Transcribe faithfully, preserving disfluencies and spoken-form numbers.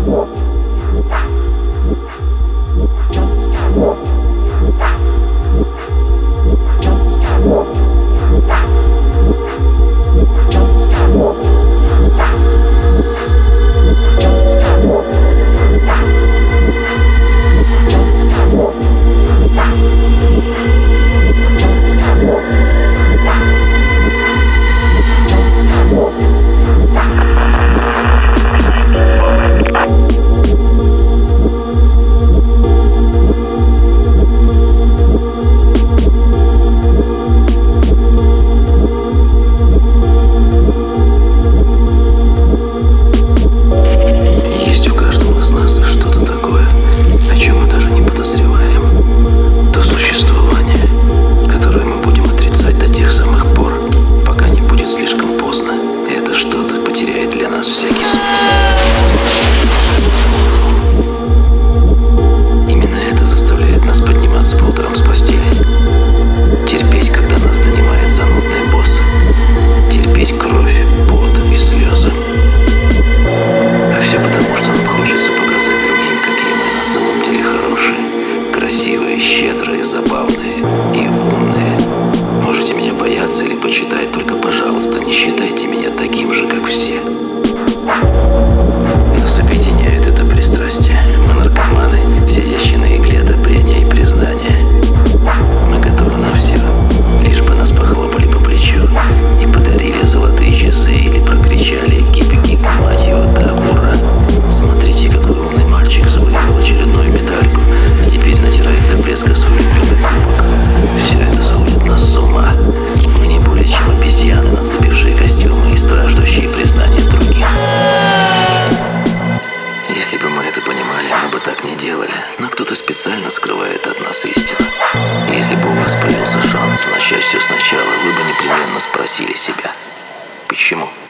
Щедрые, забавные и умные. Можете меня бояться или почитать, только, пожалуйста, не считайте меня таким же, как все. Нас объединяет это пристрастие. Мы наркоманы, сидящие на игле одобрения и признания. Мы готовы на все, лишь бы нас похлопали по плечу и подарили золотые часы или прокричали «Гип-гип, мать его, так, ура!» Смотрите, какой умный мальчик завоевал очередную медальку, а теперь натирает до блеска свой любимый кубок. Все это сводит нас с ума. Мы не более чем обезьяны, нацепившие костюмы и страждущие признания других. Если бы мы это понимали, мы бы так не делали, но кто-то специально скрывает от нас истину. Если бы у вас появился шанс начать все сначала, вы бы непременно спросили себя: почему?